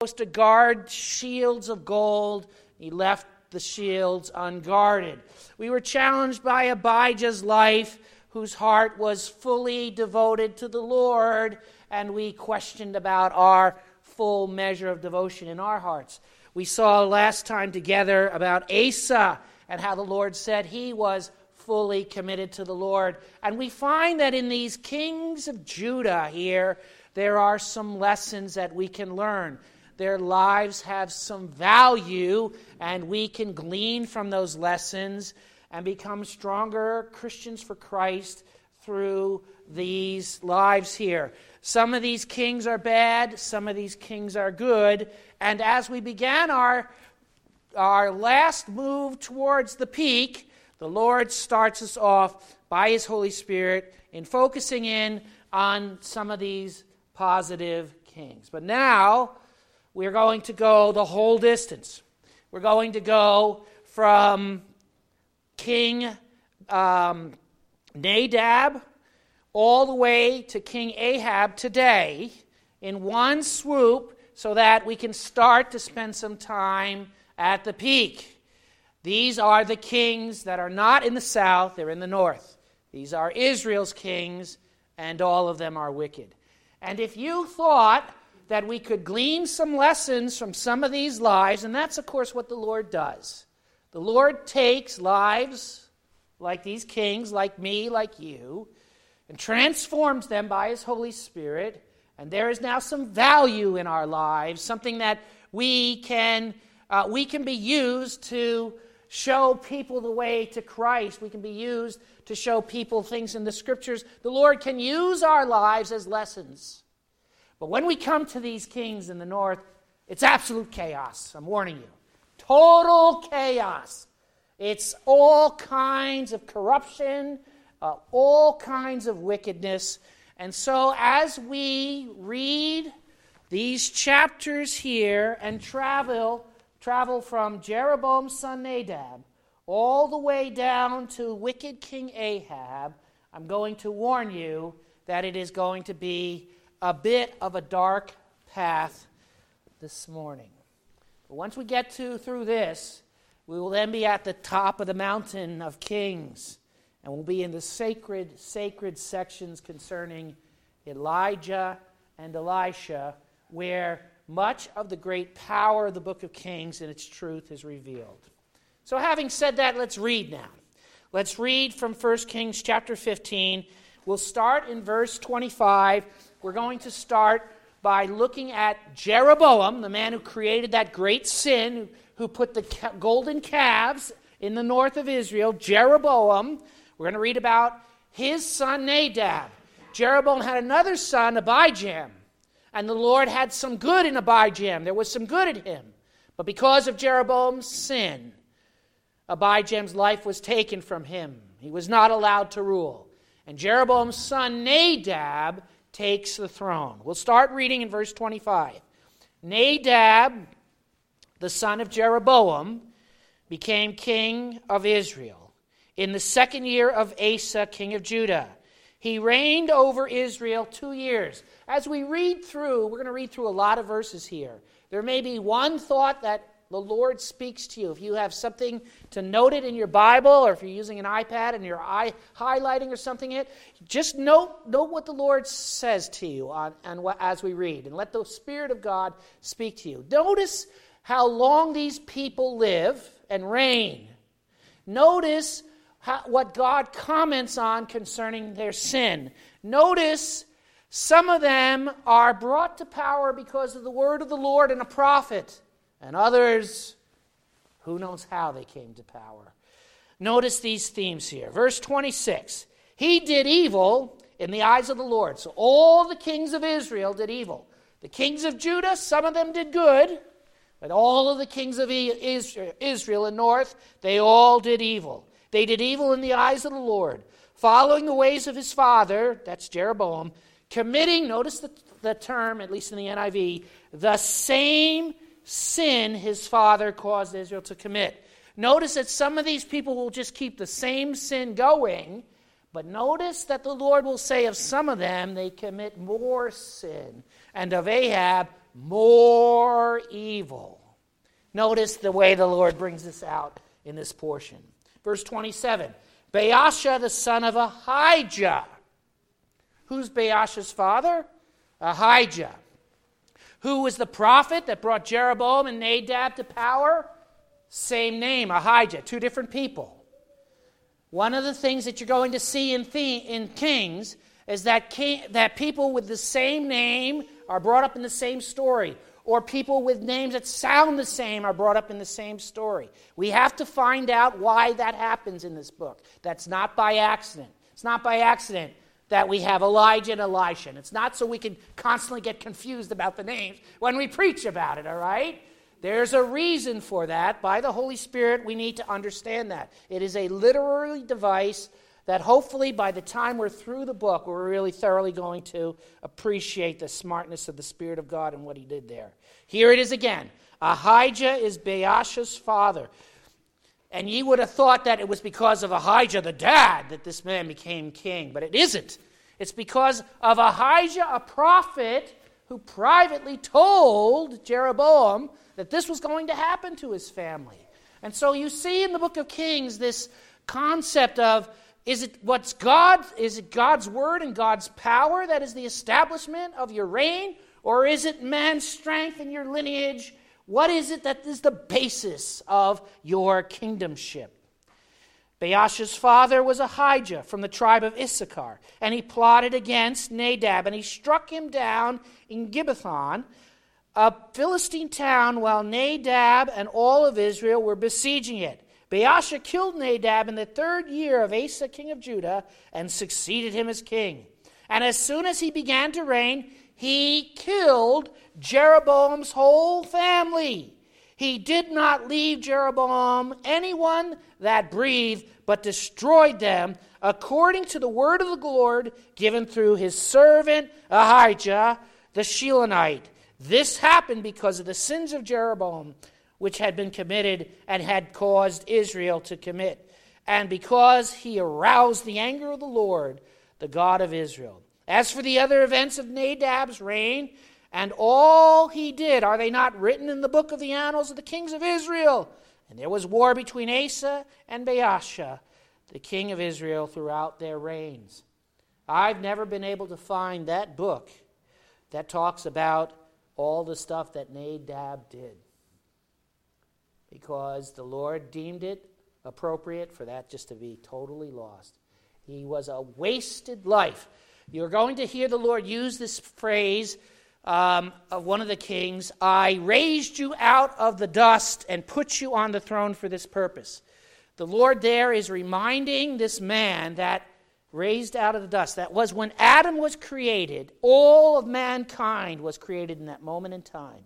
supposed to guard shields of gold. He left the shields unguarded. We were challenged by Abijah's life, whose heart was fully devoted to the Lord, and we questioned about our full measure of devotion in our hearts. We saw last time together about Asa and how the Lord said he was fully committed to the Lord. And we find that in these kings of Judah here, there are some lessons that we can learn. Their lives have some value, and we can glean from those lessons and become stronger Christians for Christ through these lives here. Some of these kings are bad, some of these kings are good, and as we began our last move towards the peak, the Lord starts us off by His Holy Spirit in focusing in on some of these positive kings. But now, we're going to go the whole distance. We're going to go from King Nadab all the way to King Ahab today in one swoop so that we can start to spend some time at the peak. These are the kings that are not in the south, they're in the north. These are Israel's kings, and all of them are wicked. And if you thought that we could glean some lessons from some of these lives, and that's, of course, what the Lord does. The Lord takes lives like these kings, like me, like you, and transforms them by His Holy Spirit, and there is now some value in our lives, something that we can be used to show people the way to Christ. We can be used to show people things in the Scriptures. The Lord can use our lives as lessons. But when we come to these kings in the north, it's absolute chaos. I'm warning you. Total chaos. It's all kinds of corruption, all kinds of wickedness. And so as we read these chapters here and travel from Jeroboam's son Nadab all the way down to wicked King Ahab, I'm going to warn you that it is going to be a bit of a dark path this morning. But once we get through this, we will then be at the top of the mountain of kings, and we'll be in the sacred sections concerning Elijah and Elisha, where much of the great power of the book of Kings and its truth is revealed. So having said that, let's read now. Let's read from 1 Kings chapter 15. We'll start in verse 25. We're going to start by looking at Jeroboam, the man who created that great sin, who put the golden calves in the north of Israel. Jeroboam, we're going to read about his son Nadab. Jeroboam had another son, Abijam, and the Lord had some good in Abijam. There was some good in him. But because of Jeroboam's sin, Abijam's life was taken from him. He was not allowed to rule. And Jeroboam's son Nadab takes the throne. We'll start reading in verse 25. Nadab, the son of Jeroboam, became king of Israel in the 2nd year of Asa, king of Judah. He reigned over Israel 2 years. As we read through, we're going to read through a lot of verses here. There may be one thought that the Lord speaks to you. If you have something to note it in your Bible, or if you're using an iPad and you're highlighting or something, just note what the Lord says to you as we read, and let the Spirit of God speak to you. Notice how long these people live and reign. Notice what God comments on concerning their sin. Notice some of them are brought to power because of the word of the Lord and a prophet. And others, who knows how they came to power. Notice these themes here. Verse 26, he did evil in the eyes of the Lord. So all the kings of Israel did evil. The kings of Judah, some of them did good, but all of the kings of Israel in north, they all did evil. They did evil in the eyes of the Lord, following the ways of his father, that's Jeroboam, committing, notice the term, at least in the NIV, the same sin his father caused Israel to commit. Notice that some of these people will just keep the same sin going, but notice that the Lord will say of some of them they commit more sin, and of Ahab more evil. Notice the way the Lord brings this out in this portion. Verse 27, Baasha the son of Ahijah. Who's Baasha's father? Ahijah. Who was the prophet that brought Jeroboam and Nadab to power? Same name, Ahijah, two different people. One of the things that you're going to see in Kings is that people with the same name are brought up in the same story, or people with names that sound the same are brought up in the same story. We have to find out why that happens in this book. That's not by accident. It's not by accident that we have Elijah and Elisha. And it's not so we can constantly get confused about the names when we preach about it, all right? There's a reason for that. By the Holy Spirit, we need to understand that. It is a literary device that hopefully by the time we're through the book, we're really thoroughly going to appreciate the smartness of the Spirit of God and what he did there. Here it is again. Ahijah is Baasha's father. And ye would have thought that it was because of Ahijah, the dad, that this man became king. But it isn't. It's because of Ahijah, a prophet, who privately told Jeroboam that this was going to happen to his family. And so you see in the book of Kings this concept of, is it God's word and God's power that is the establishment of your reign? Or is it man's strength and your lineage? What is it that is the basis of your kingdomship? Baasha's father was Ahijah from the tribe of Issachar, and he plotted against Nadab, and he struck him down in Gibbethon, a Philistine town, while Nadab and all of Israel were besieging it. Baasha killed Nadab in the 3rd year of Asa, king of Judah, and succeeded him as king. And as soon as he began to reign, he killed Jeroboam's whole family. He did not leave Jeroboam anyone that breathed, but destroyed them according to the word of the Lord given through his servant Ahijah the Shilonite. This happened because of the sins of Jeroboam, which had been committed and had caused Israel to commit, and because he aroused the anger of the Lord, the God of Israel. As for the other events of Nadab's reign, and all he did, are they not written in the book of the annals of the kings of Israel? And there was war between Asa and Baasha, the king of Israel, throughout their reigns. I've never been able to find that book that talks about all the stuff that Nadab did, because the Lord deemed it appropriate for that just to be totally lost. He was a wasted life. You're going to hear the Lord use this phrase of one of the kings, I raised you out of the dust and put you on the throne for this purpose. The Lord there is reminding this man that raised out of the dust, that was when Adam was created, all of mankind was created in that moment in time.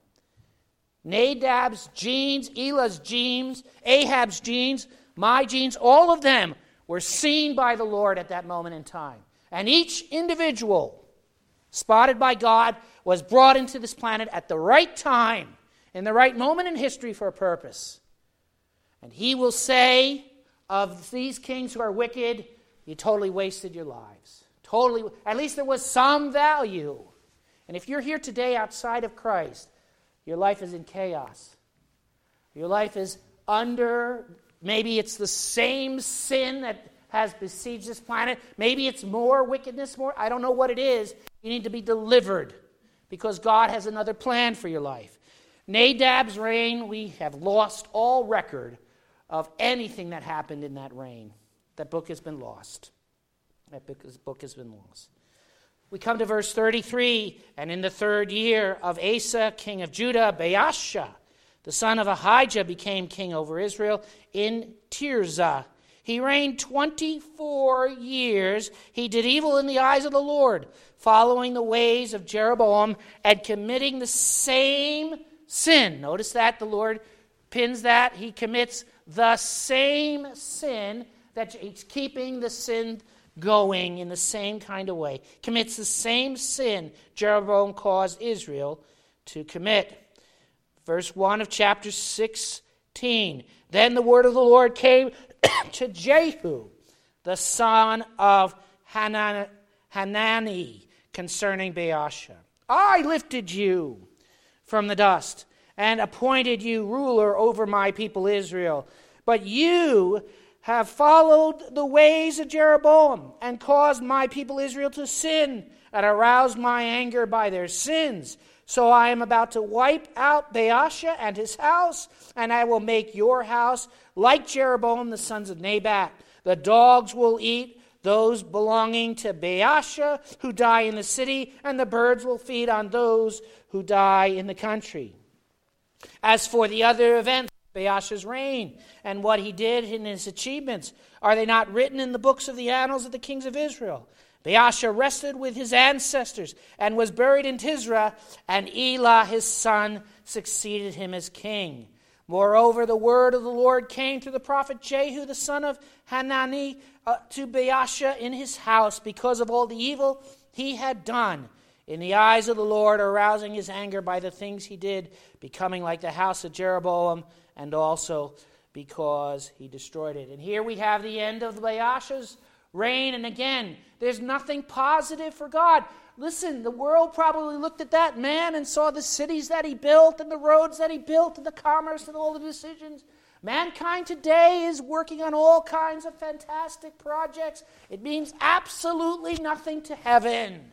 Nadab's genes, Elah's genes, Ahab's genes, my genes, all of them were seen by the Lord at that moment in time. And each individual, spotted by God, was brought into this planet at the right time, in the right moment in history for a purpose. And he will say of these kings who are wicked, you totally wasted your lives. Totally, at least there was some value. And if you're here today outside of Christ, your life is in chaos. Your life is under, maybe it's the same sin that has besieged this planet. Maybe it's more wickedness, I don't know what it is. You need to be delivered because God has another plan for your life. Nadab's reign, we have lost all record of anything that happened in that reign. That book has been lost. That book has been lost. We come to verse 33, and in the 3rd year of Asa, king of Judah, Baasha, the son of Ahijah, became king over Israel in Tirzah. He reigned 24 years. He did evil in the eyes of the Lord, following the ways of Jeroboam and committing the same sin. Notice that the Lord pins that. He commits the same sin, that he's keeping the sin going in the same kind of way. Commits the same sin Jeroboam caused Israel to commit. Verse 1 of chapter 16. Then the word of the Lord came to Jehu, the son of Hanani, concerning Baasha. I lifted you from the dust, and appointed you ruler over my people Israel. But you have followed the ways of Jeroboam, and caused my people Israel to sin, and aroused my anger by their sins. So I am about to wipe out Baasha and his house, and I will make your house like Jeroboam the sons of Nebat. The dogs will eat those belonging to Baasha who die in the city, and the birds will feed on those who die in the country. As for the other events, Baasha's reign, and what he did in his achievements, are they not written in the books of the annals of the kings of Israel? Baasha rested with his ancestors and was buried in Tisra, and Elah his son succeeded him as king. Moreover, the word of the Lord came through the prophet Jehu, the son of Hanani, to Baasha in his house because of all the evil he had done in the eyes of the Lord, arousing his anger by the things he did, becoming like the house of Jeroboam, and also because he destroyed it. And here we have the end of Baasha's reign. And again, there's nothing positive for God. Listen, the world probably looked at that man and saw the cities that he built and the roads that he built and the commerce and all the decisions. Mankind today is working on all kinds of fantastic projects. It means absolutely nothing to heaven.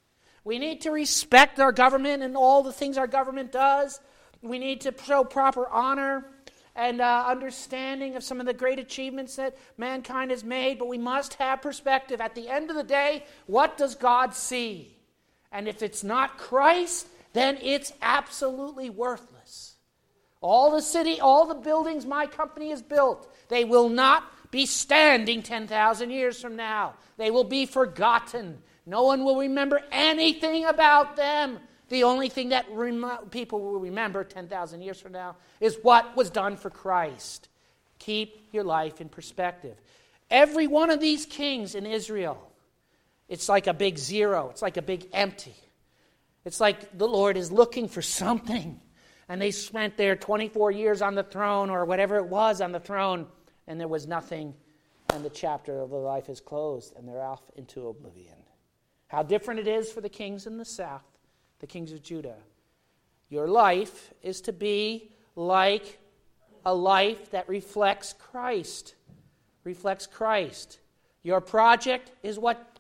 We need to respect our government and all the things our government does. We need to show proper honor and understanding of some of the great achievements that mankind has made, but we must have perspective. At the end of the day, what does God see? And if it's not Christ, then it's absolutely worthless. All the buildings my company has built, they will not be standing 10,000 years from now. They will be forgotten. No one will remember anything about them. The only thing that people will remember 10,000 years from now is what was done for Christ. Keep your life in perspective. Every one of these kings in Israel, it's like a big zero. It's like a big empty. It's like the Lord is looking for something. And they spent their 24 years on the throne or whatever it was on the throne, and there was nothing, and the chapter of their life is closed, and they're off into oblivion. How different it is for the kings in the south, the kings of Judah. Your life is to be like a life that reflects Christ. Reflects Christ. Your project is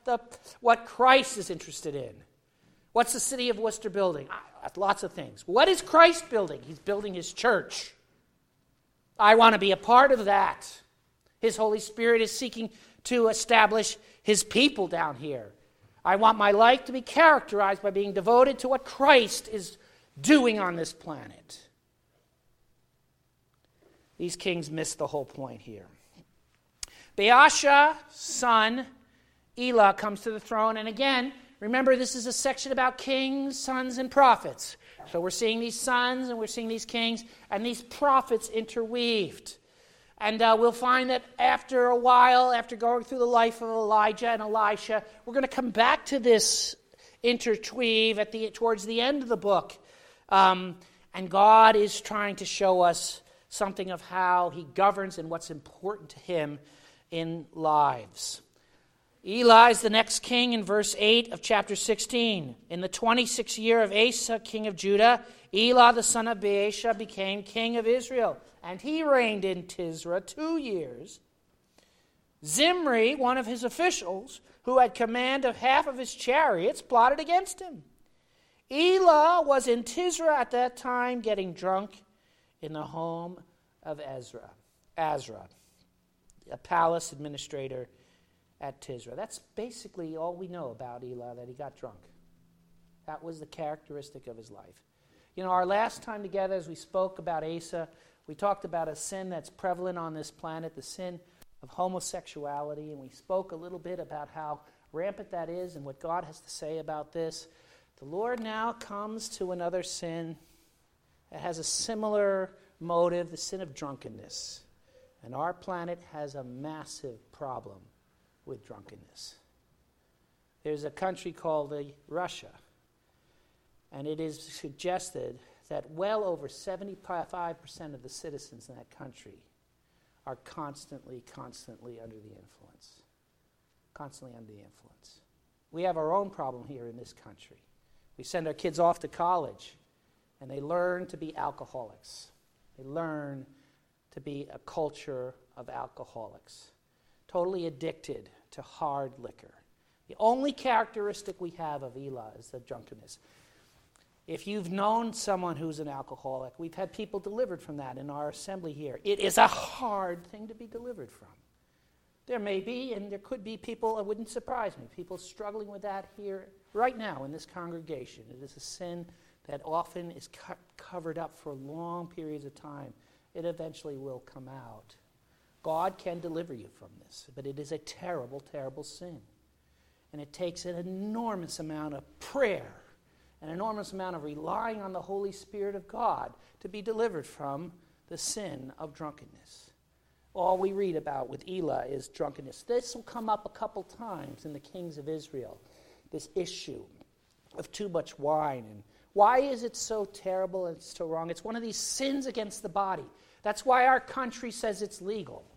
what Christ is interested in. What's the city of Worcester building? Lots of things. What is Christ building? He's building his church. I want to be a part of that. His Holy Spirit is seeking to establish his people down here. I want my life to be characterized by being devoted to what Christ is doing on this planet. These kings missed the whole point here. Baasha's son, Elah, comes to the throne. And again, remember, this is a section about kings, sons, and prophets. So we're seeing these sons and we're seeing these kings and these prophets interweaved. And we'll find that after a while, after going through the life of Elijah and Elisha, we're going to come back to this interweave towards the end of the book. And God is trying to show us something of how he governs and what's important to him in lives. Eli is the next king in verse 8 of chapter 16. In the 26th year of Asa, king of Judah, Elah the son of Baasha became king of Israel, and he reigned in Tisra 2 years. Zimri, one of his officials, who had command of half of his chariots, plotted against him. Elah was in Tisra at that time, getting drunk in the home of Azra, a palace administrator at Tisra. That's basically all we know about Elah, that he got drunk. That was the characteristic of his life. You know, our last time together, as we spoke about Asa, we talked about a sin that's prevalent on this planet, the sin of homosexuality, and we spoke a little bit about how rampant that is and what God has to say about this. The Lord now comes to another sin that has a similar motive, the sin of drunkenness. And our planet has a massive problem with drunkenness. There's a country called Russia, and it is suggested that well over 75% of the citizens in that country are constantly under the influence. Constantly under the influence. We have our own problem here in this country. We send our kids off to college, and they learn to be alcoholics. They learn to be a culture of alcoholics, totally addicted to hard liquor. The only characteristic we have of Elah is the drunkenness. If you've known someone who's an alcoholic, we've had people delivered from that in our assembly here. It is a hard thing to be delivered from. There may be, and there could be people, it wouldn't surprise me, people struggling with that here right now in this congregation. It is a sin that often is covered up for long periods of time. It eventually will come out. God can deliver you from this, but it is a terrible, terrible sin. And it takes an enormous amount of prayer, an enormous amount of relying on the Holy Spirit of God to be delivered from the sin of drunkenness. All we read about with Elah is drunkenness. This will come up a couple times in the kings of Israel, this issue of too much wine. And why is it so terrible and so wrong? It's one of these sins against the body. That's why our country says it's legal.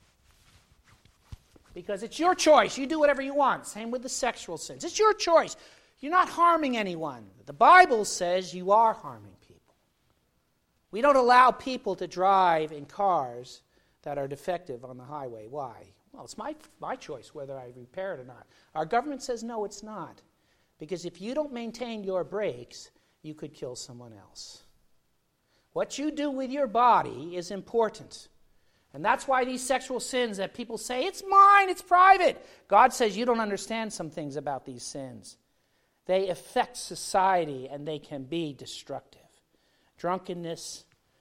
Because it's your choice. You do whatever you want. Same with the sexual sins. It's your choice. You're not harming anyone. The Bible says you are harming people. We don't allow people to drive in cars that are defective on the highway. Why? Well, it's my choice whether I repair it or not. Our government says no, it's not. Because if you don't maintain your brakes, you could kill someone else. What you do with your body is important. And that's why these sexual sins that people say, it's mine, it's private. God says you don't understand some things about these sins. They affect society and they can be destructive. Drunkenness,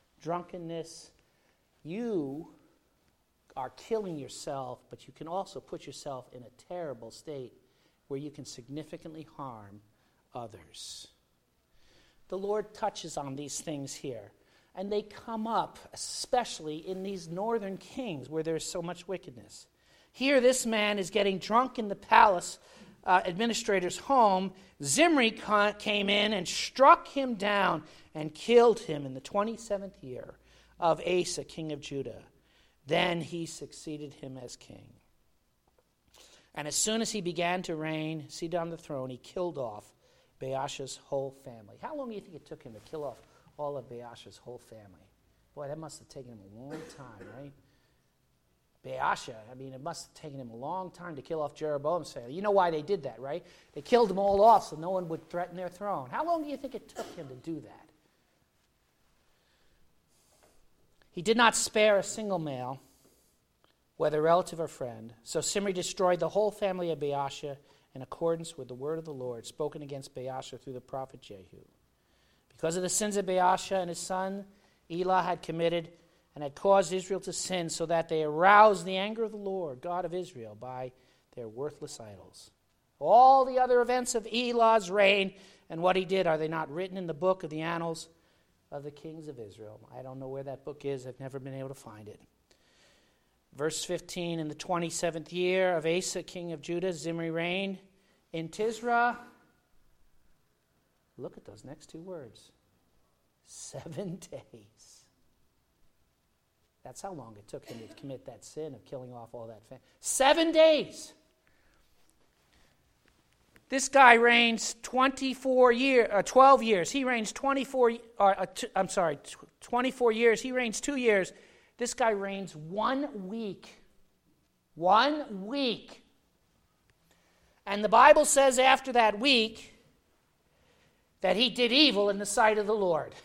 you are killing yourself, but you can also put yourself in a terrible state where you can significantly harm others. The Lord touches on these things here, and they come up especially in these northern kings where there's so much wickedness. Here this man is getting drunk in the palace administrator's home. Zimri came in and struck him down and killed him in the 27th year of Asa, king of Judah. Then he succeeded him as king. And as soon as he began to reign, seated on the throne, he killed off Baasha's whole family. How long do you think it took him to kill off all of Baasha's whole family? Boy, that must have taken him a long time, right? Baasha, it must have taken him a long time to kill off Jeroboam's family. You know why they did that, right? They killed them all off so no one would threaten their throne. How long do you think it took him to do that? He did not spare a single male, whether relative or friend. So Zimri destroyed the whole family of Baasha in accordance with the word of the Lord spoken against Baasha through the prophet Jehu. Because of the sins of Baasha and his son, Elah had committed and had caused Israel to sin, so that they aroused the anger of the Lord, God of Israel, by their worthless idols. All the other events of Elah's reign and what he did, are they not written in the book of the annals of the kings of Israel? I don't know where that book is. I've never been able to find it. Verse 15, in the 27th year of Asa, king of Judah, Zimri reigned in Tisra. Look at those next two words. 7 days. That's how long it took him to commit that sin of killing off all that family. 7 days. This guy reigns 12 years. He reigns 24 years. He reigns 2 years. This guy reigns 1 week. 1 week. And the Bible says after that week that he did evil in the sight of the Lord.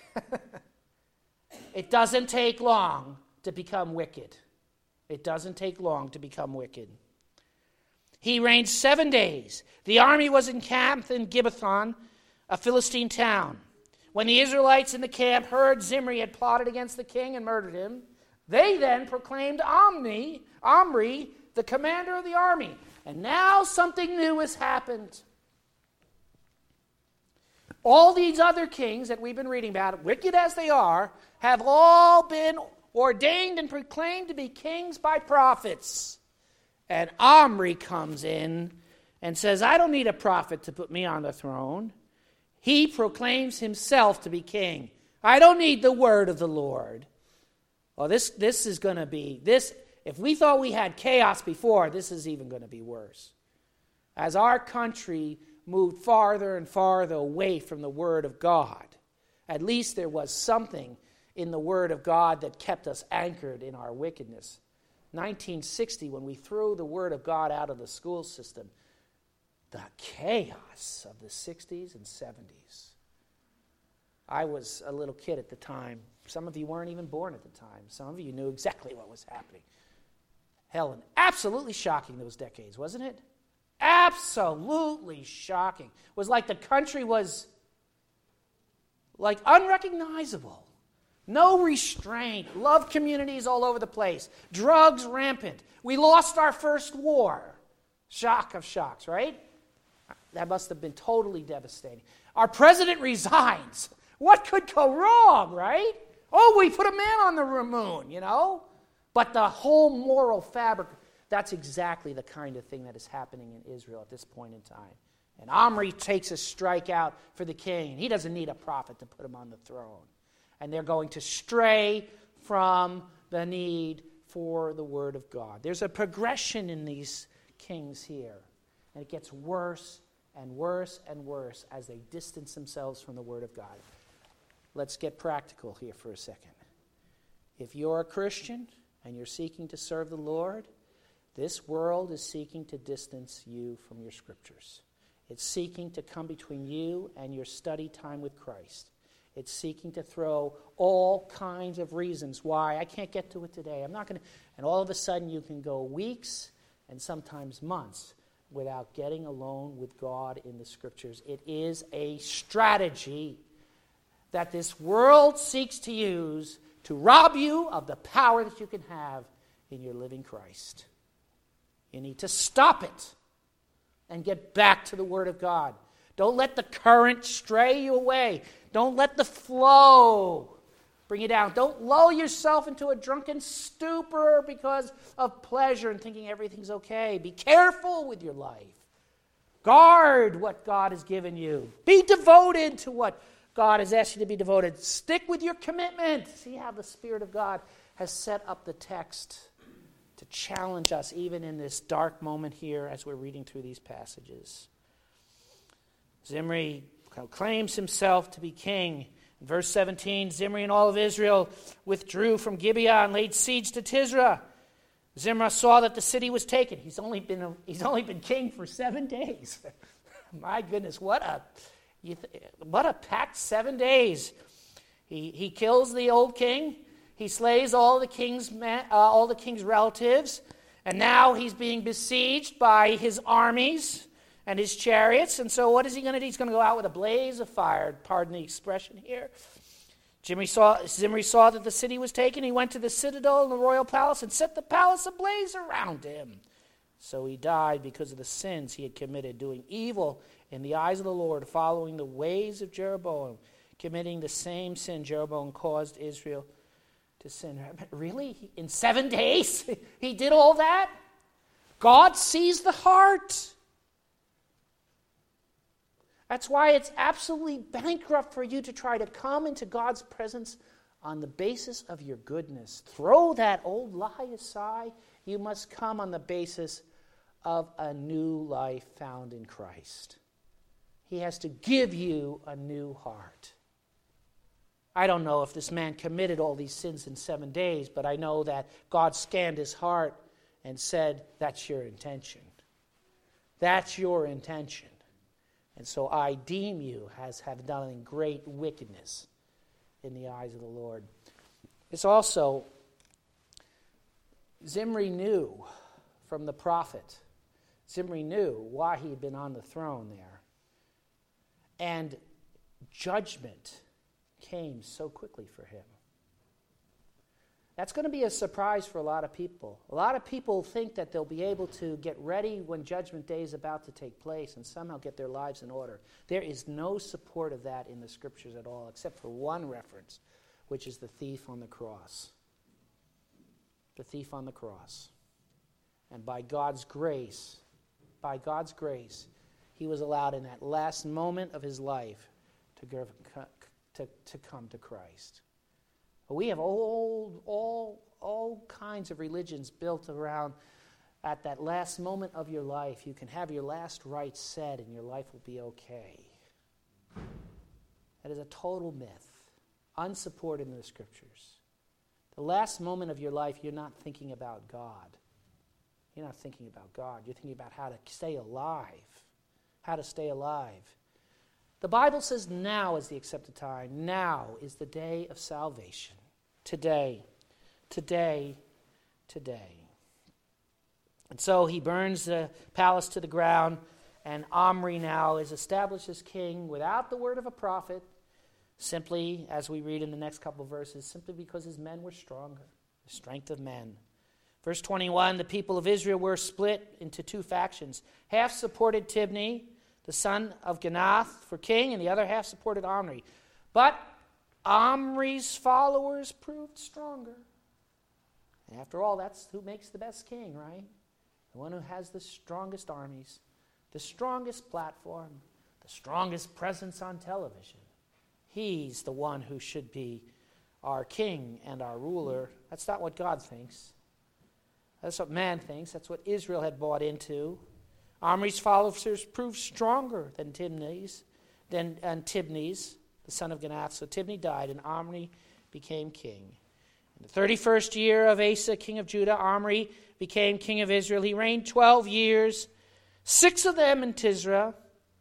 It doesn't take long to become wicked. It doesn't take long to become wicked. He reigned 7 days. The army was encamped in Gibbethon, a Philistine town. When the Israelites in the camp heard Zimri had plotted against the king and murdered him, they then proclaimed Omri, the commander of the army. And now something new has happened. All these other kings that we've been reading about, wicked as they are, have all been ordained and proclaimed to be kings by prophets. And Omri comes in and says, I don't need a prophet to put me on the throne. He proclaims himself to be king. I don't need the word of the Lord. Well, this is going to be, if we thought we had chaos before, this is even going to be worse. As our country moved farther and farther away from the word of God, At least there was something in the Word of God that kept us anchored in our wickedness. 1960, when we threw the Word of God out of the school system, the chaos of the 60s and 70s. I was a little kid at the time. Some of you weren't even born at the time. Some of you knew exactly what was happening. Helen, absolutely shocking those decades, wasn't it? Absolutely shocking. It was like the country was like unrecognizable. No restraint. Love communities all over the place. Drugs rampant. We lost our first war. Shock of shocks, right? That must have been totally devastating. Our president resigns. What could go wrong, right? Oh, we put a man on the moon, But the whole moral fabric, that's exactly the kind of thing that is happening in Israel at this point in time. And Omri takes a strike out for the king, and he doesn't need a prophet to put him on the throne. And they're going to stray from the need for the word of God. There's a progression in these kings here, and it gets worse and worse and worse as they distance themselves from the word of God. Let's get practical here for a second. If you're a Christian and you're seeking to serve the Lord, this world is seeking to distance you from your scriptures. It's seeking to come between you and your study time with Christ. It's seeking to throw all kinds of reasons why I can't get to it today. I'm not going to. And all of a sudden you can go weeks and sometimes months without getting alone with God in the scriptures. It is a strategy that this world seeks to use to rob you of the power that you can have in your living Christ. You need to stop it and get back to the Word of God. Don't let the current stray you away. Don't let the flow bring you down. Don't lull yourself into a drunken stupor because of pleasure and thinking everything's okay. Be careful with your life. Guard what God has given you. Be devoted to what God has asked you to be devoted. Stick with your commitment. See how the Spirit of God has set up the text to challenge us even in this dark moment here as we're reading through these passages. Zimri claims himself to be king. In verse 17, Zimri and all of Israel withdrew from Gibeah and laid siege to Tisra. Zimri saw that the city was taken. He's only been king for 7 days. My goodness, what a packed 7 days. He kills the old king. He slays all the king's relatives, and now he's being besieged by his armies and his chariots. And so what is he going to do? He's going to go out with a blaze of fire. Pardon the expression here. Zimri saw that the city was taken. He went to the citadel and the royal palace and set the palace ablaze around him. So he died because of the sins he had committed, doing evil in the eyes of the Lord, following the ways of Jeroboam, committing the same sin Jeroboam caused Israel to sin. Really? In 7 days? He did all that? God sees the heart. That's why it's absolutely bankrupt for you to try to come into God's presence on the basis of your goodness. Throw that old lie aside. You must come on the basis of a new life found in Christ. He has to give you a new heart. I don't know if this man committed all these sins in 7 days, but I know that God scanned his heart and said, that's your intention. That's your intention. And so I deem you as have done great wickedness in the eyes of the Lord. It's also, Zimri knew from the prophet, Zimri knew why he had been on the throne there. And judgment came so quickly for him. That's going to be a surprise for a lot of people. A lot of people think that they'll be able to get ready when Judgment Day is about to take place and somehow get their lives in order. There is no support of that in the Scriptures at all, except for one reference, which is the thief on the cross. The thief on the cross. And by God's grace, he was allowed in that last moment of his life to come to Christ. We have all kinds of religions built around at that last moment of your life. You can have your last rites said and your life will be okay. That is a total myth. unsupported in the Scriptures. The last moment of your life, you're not thinking about God. You're not thinking about God. You're thinking about how to stay alive. How to stay alive. The Bible says now is the accepted time. Now is the day of salvation. Today. Today. Today. And so he burns the palace to the ground, and Omri now is established as king without the word of a prophet, simply, as we read in the next couple of verses, simply because his men were stronger, the strength of men. Verse 21, the people of Israel were split into two factions. Half supported Tibni, the son of Ginath, for king, and the other half supported Omri. But Omri's followers proved stronger. And after all, that's who makes the best king, right? The one who has the strongest armies, the strongest platform, the strongest presence on television. He's the one who should be our king and our ruler. That's not what God thinks. That's what man thinks. That's what Israel had bought into. Omri's followers proved stronger than Tibni's, the son of Ginath. So Tibni died, and Omri became king. In the 31st year of Asa, king of Judah, Omri became king of Israel. He reigned 12 years, 6 of them in Tisra.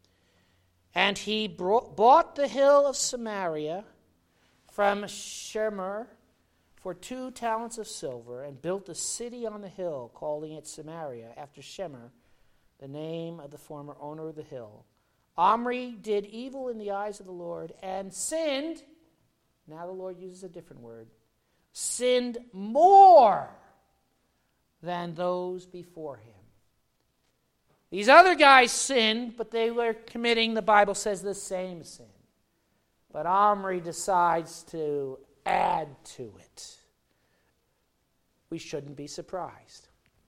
And he bought the hill of Samaria from Shemer for 2 talents of silver, and built a city on the hill, calling it Samaria, after Shemer, the name of the former owner of the hill. Omri did evil in the eyes of the Lord and sinned. Now the Lord uses a different word. Sinned more than those before him. These other guys sinned, but they were committing, the Bible says, the same sin. But Omri decides to add to it. We shouldn't be surprised.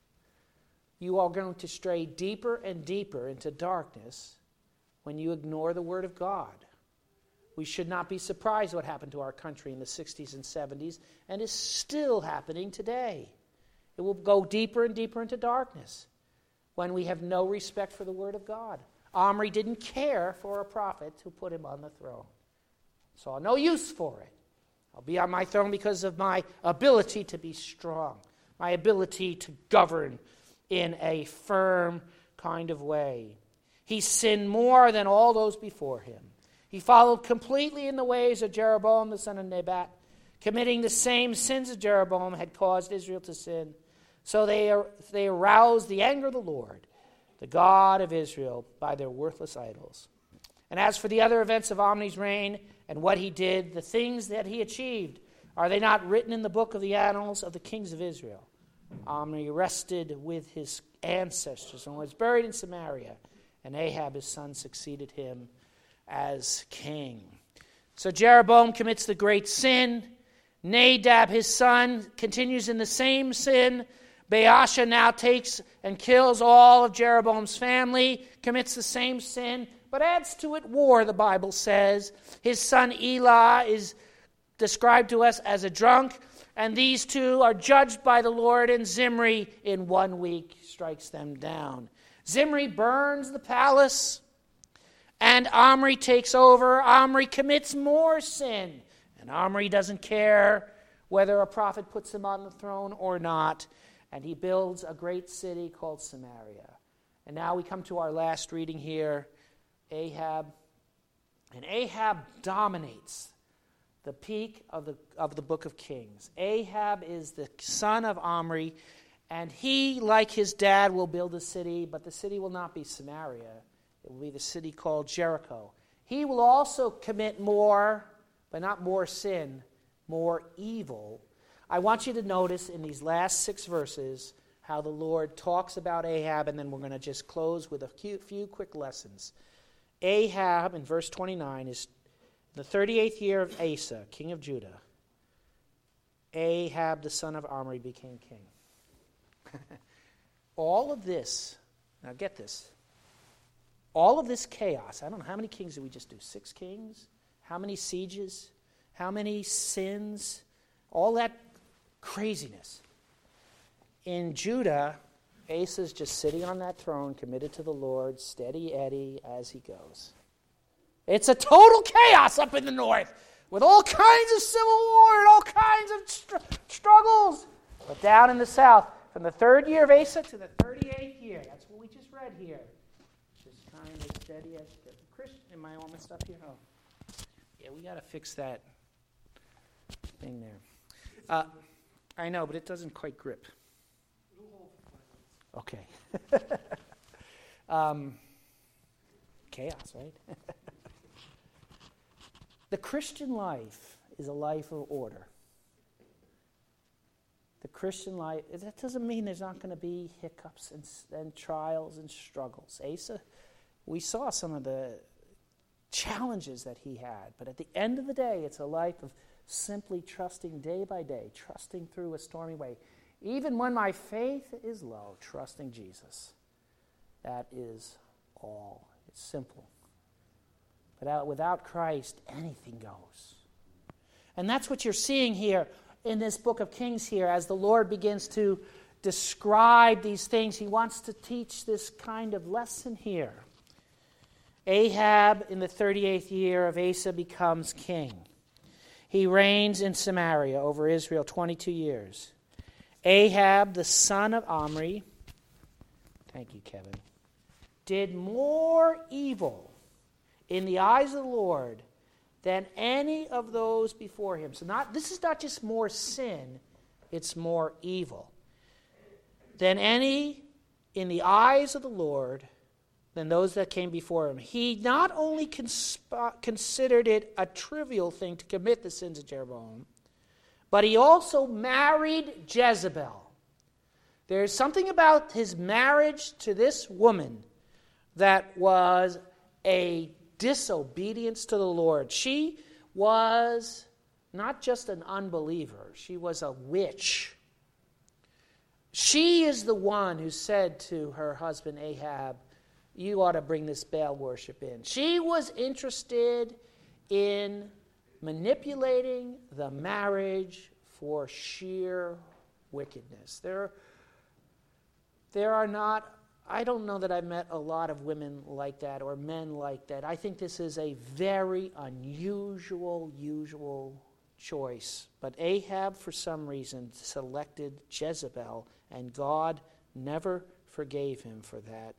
You are going to stray deeper and deeper into darkness when you ignore the Word of God. We should not be surprised what happened to our country in the 60s and 70s and is still happening today. It will go deeper and deeper into darkness when we have no respect for the Word of God. Omri didn't care for a prophet who put him on the throne. Saw no use for it. I'll be on my throne because of my ability to be strong, my ability to govern in a firm kind of way. He sinned more than all those before him. He followed completely in the ways of Jeroboam the son of Nebat, committing the same sins as Jeroboam had caused Israel to sin. So they aroused the anger of the Lord, the God of Israel, by their worthless idols. And as for the other events of Omri's reign and what he did, the things that he achieved, are they not written in the book of the annals of the kings of Israel? Omri rested with his ancestors and was buried in Samaria, and Ahab his son succeeded him as king. So Jeroboam commits the great sin. Nadab his son continues in the same sin. Baasha now takes and kills all of Jeroboam's family, commits the same sin, but adds to it war, the Bible says. His son Elah is described to us as a drunk, and these two are judged by the Lord, and Zimri in 1 week strikes them down. Zimri burns the palace, and Omri takes over. Omri commits more sin, and Omri doesn't care whether a prophet puts him on the throne or not, and he builds a great city called Samaria. And now we come to our last reading here, Ahab. And Ahab dominates the peak of the book of Kings. Ahab is the son of Omri, and he, like his dad, will build a city, but the city will not be Samaria. It will be the city called Jericho. He will also commit more, but not more sin, more evil. I want you to notice in these last 6 verses how the Lord talks about Ahab, and then we're going to just close with a few quick lessons. Ahab, in verse 29, is the 38th year of Asa, king of Judah. Ahab, the son of Omri, became king. All of this, now get this, all of this chaos, I don't know, how many kings did we just do? 6 kings? How many sieges? How many sins? All that craziness. In Judah, Asa's just sitting on that throne, committed to the Lord, steady Eddie as he goes. It's a total chaos up in the north. with all kinds of civil war and all kinds of struggles. But down in the south, from the 3rd year of Asa to the 38th year, that's what we just read here. Just kind of steady as the Christian. Am I almost up here? Oh, yeah, we got to fix that thing there. I know, but it doesn't quite grip. Okay. Chaos, right? The Christian life is a life of order. The Christian life, that doesn't mean there's not going to be hiccups and trials and struggles. Asa, we saw some of the challenges that he had, but at the end of the day, it's a life of simply trusting day by day, trusting through a stormy way. Even when my faith is low, trusting Jesus. That is all. It's simple. But without Christ, anything goes. And that's what you're seeing here in this book of Kings here as the Lord begins to describe these things. He wants to teach this kind of lesson here. Ahab, in the 38th year of Asa, becomes king. He reigns in Samaria over Israel 22 years. Ahab, the son of Omri, thank you, Kevin, did more evil in the eyes of the Lord than any of those before him. So this is not just more sin, it's more evil. Than any in the eyes of the Lord than those that came before him. He not only considered it a trivial thing to commit the sins of Jeroboam, but he also married Jezebel. There's something about his marriage to this woman that was a disobedience to the Lord. She was not just an unbeliever, she was a witch. She is the one who said to her husband Ahab, you ought to bring this Baal worship in. She was interested in manipulating the marriage for sheer wickedness. There are not, I don't know that I've met a lot of women like that or men like that. I think this is a very unusual choice. But Ahab, for some reason, selected Jezebel, and God never forgave him for that.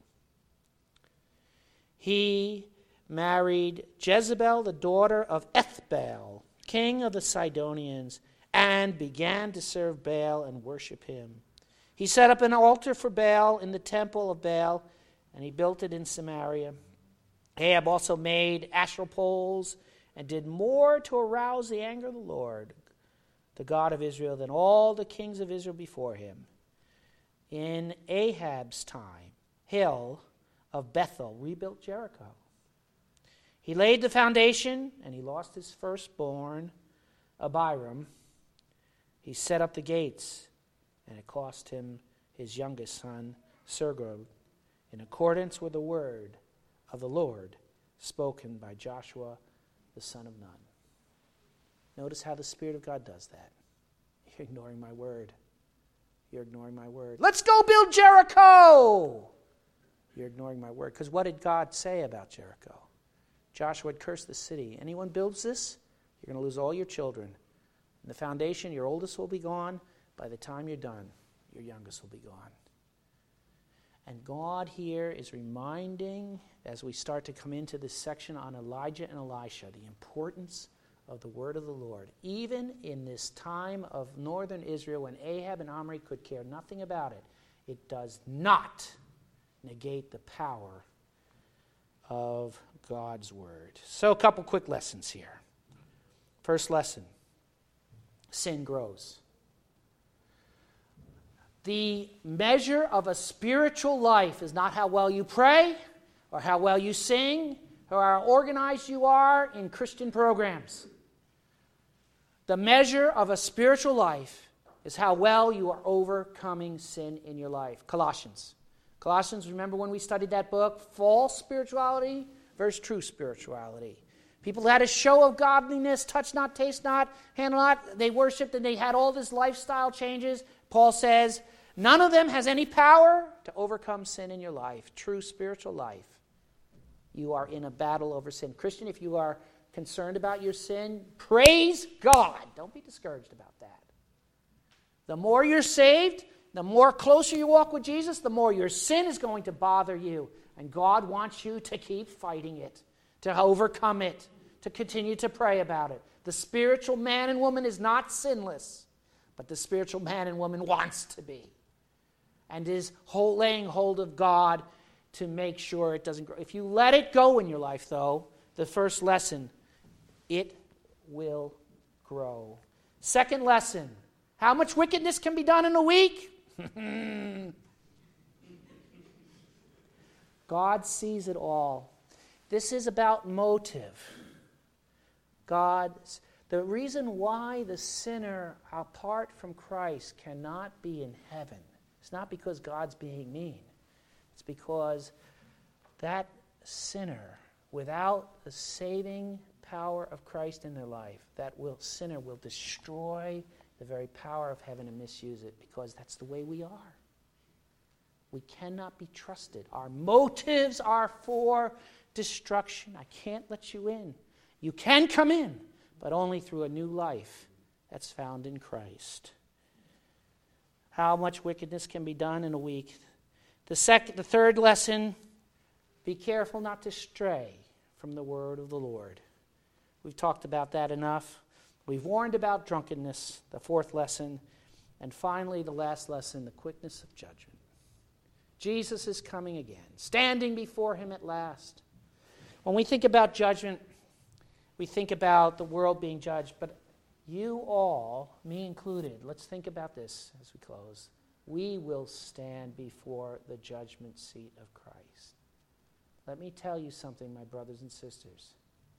He married Jezebel, the daughter of Ethbaal, king of the Sidonians, and began to serve Baal and worship him. He set up an altar for Baal in the temple of Baal, and he built it in Samaria. Ahab also made Asherah poles and did more to arouse the anger of the Lord, the God of Israel, than all the kings of Israel before him. In Ahab's time, Hill of Bethel rebuilt Jericho. He laid the foundation, and he lost his firstborn, Abiram. He set up the gates, and it cost him his youngest son, Sergod, in accordance with the word of the Lord spoken by Joshua, the son of Nun. Notice how the Spirit of God does that. You're ignoring my word. You're ignoring my word. Let's go build Jericho! You're ignoring my word. Because what did God say about Jericho? Joshua had cursed the city. Anyone builds this, you're going to lose all your children. In the foundation, your oldest will be gone. By the time you're done, your youngest will be gone. And God here is reminding, as we start to come into this section on Elijah and Elisha, the importance of the word of the Lord. Even in this time of northern Israel, when Ahab and Omri could care nothing about it, it does not negate the power of God's word. So a couple quick lessons here. First lesson, sin grows. The measure of a spiritual life is not how well you pray or how well you sing or how organized you are in Christian programs. The measure of a spiritual life is how well you are overcoming sin in your life. Colossians, remember when we studied that book? False spirituality versus true spirituality. People had a show of godliness, touch not, taste not, handle not. They worshipped and they had all these lifestyle changes. Paul says, none of them has any power to overcome sin in your life. True spiritual life. You are in a battle over sin. Christian, if you are concerned about your sin, praise God. Don't be discouraged about that. The more you're saved, the more closer you walk with Jesus, the more your sin is going to bother you. And God wants you to keep fighting it, to overcome it, to continue to pray about it. The spiritual man and woman is not sinless, but the spiritual man and woman wants to be, and is laying hold of God to make sure it doesn't grow. If you let it go in your life, though, the first lesson, it will grow. Second lesson, how much wickedness can be done in a week? God sees it all. This is about motive. The reason why the sinner apart from Christ cannot be in heaven, it's not because God's being mean. It's because that sinner, without the saving power of Christ in their life, sinner will destroy the very power of heaven and misuse it, because that's the way we are. We cannot be trusted. Our motives are for destruction. I can't let you in. You can come in, but only through a new life that's found in Christ. How much wickedness can be done in a week? The third lesson, be careful not to stray from the word of the Lord. We've talked about that enough. We've warned about drunkenness, the fourth lesson. And finally, the last lesson, the quickness of judgment. Jesus is coming again, standing before him at last. When we think about judgment, we think about the world being judged, but you all, me included, let's think about this as we close. We will stand before the judgment seat of Christ. Let me tell you something, my brothers and sisters.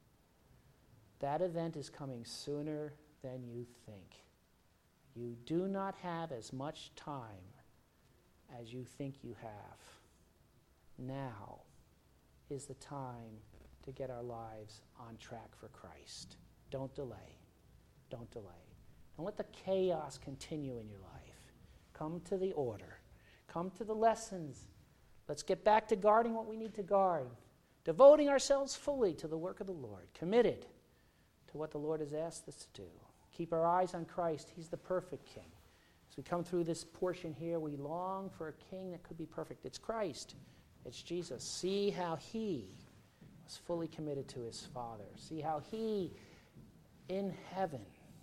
That event is coming sooner than you think. You do not have as much time as you think you have. Now is the time to get our lives on track for Christ. Don't delay. Don't delay. Don't let the chaos continue in your life. Come to the order. Come to the lessons. Let's get back to guarding what we need to guard. Devoting ourselves fully to the work of the Lord. Committed to what the Lord has asked us to do. Keep our eyes on Christ. He's the perfect King. As we come through this portion here, we long for a King that could be perfect. It's Christ. It's Jesus. See how he was fully committed to his Father. See how he, in heaven,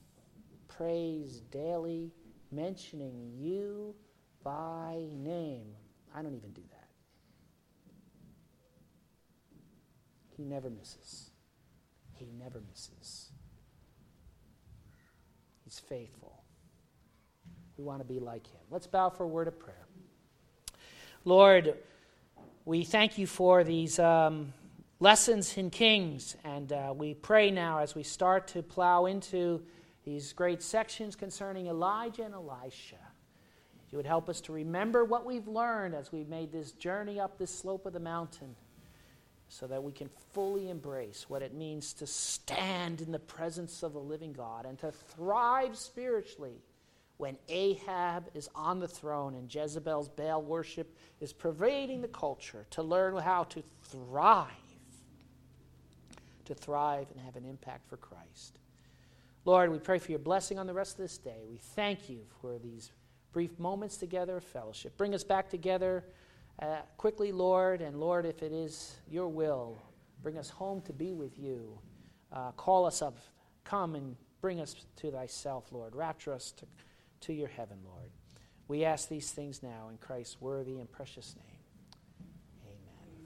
prays daily, mentioning you by name. I don't even do that. He never misses. He never misses. He's faithful. We want to be like him. Let's bow for a word of prayer. Lord, we thank you for these lessons in Kings, and we pray now as we start to plow into these great sections concerning Elijah and Elisha. You would help us to remember what we've learned as we've made this journey up this slope of the mountain, so that we can fully embrace what it means to stand in the presence of the living God and to thrive spiritually when Ahab is on the throne and Jezebel's Baal worship is pervading the culture, to learn how to thrive and have an impact for Christ. Lord, we pray for your blessing on the rest of this day. We thank you for these brief moments together of fellowship. Bring us back together quickly, Lord, and Lord, if it is your will, bring us home to be with you. Call us up. Come and bring us to thyself, Lord. Rapture us to your heaven, Lord. We ask these things now in Christ's worthy and precious name.